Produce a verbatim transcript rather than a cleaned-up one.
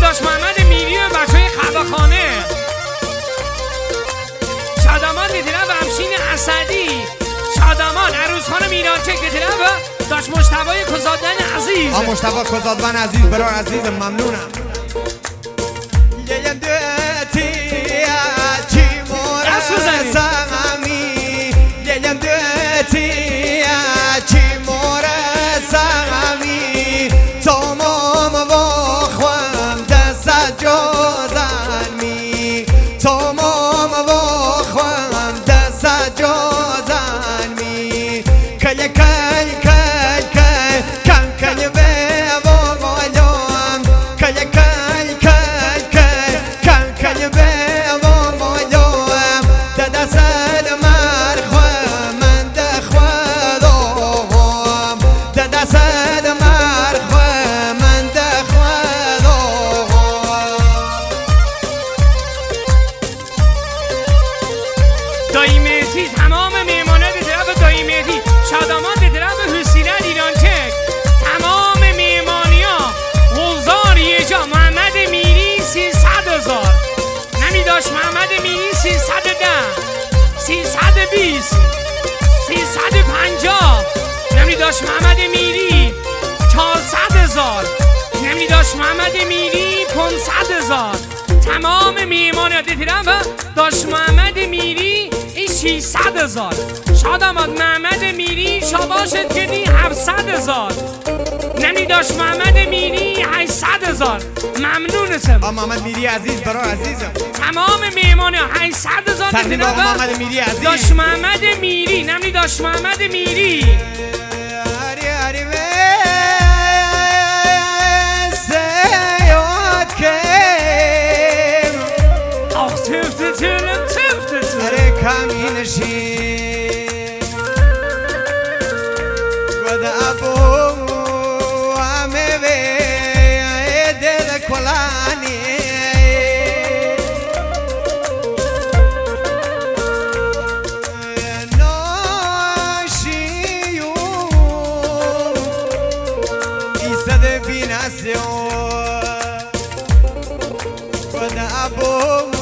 داشت محمد میری و بچه های خبخانه شادمان دیدنه و همشین اسدی شادمان عروس خانم ایرانچک دیدنه و داشت مجتبای کزادن عزیز آ مجتبا کزادن عزیز برای عزیز ممنونم یه دوتی چی مورد سامی یه دوتی چی مورد سامی تمام و خوام دست جازن می تمام و خوام دست جازن می کل کل کل کل کل کل به وامالام کل کل کل کل کل کل به وامالام دست مر خوام من دخوادم دست مر خوام من دخوادم دایی مهدی تمام میمانه دیدرم دایی مهدی شادمان دیدرم حسینه ایرانچک تمام میمانی ها غلزار یه جا محمد میری سیصد هزار نمی داشت محمد میری سیصد ده سیصد بیست سیصد پنجاه نمی داشت محمد میری چهارصد هزار نمی داشت محمد میری پانصد هزار تمام میمانی ها دیدرم و داشت محمد میری ششصد هزار شادمان محمد میری شاباشت کردی هفتصد هزار نمی داشت محمد میری هشتصد هزار ممنونتم آ محمد میری عزیز برای عزیزم تمام میمانه هشتصد هزار تقدیم آقا محمد میری عزیز داشت محمد میری نمی داشت محمد میری آری آری سیاد کم آخ تفته تلم تفته تلم اره کمی نشین گود ابو همه به دل کلانی ناشیون ایستده بی نسیون گود ابو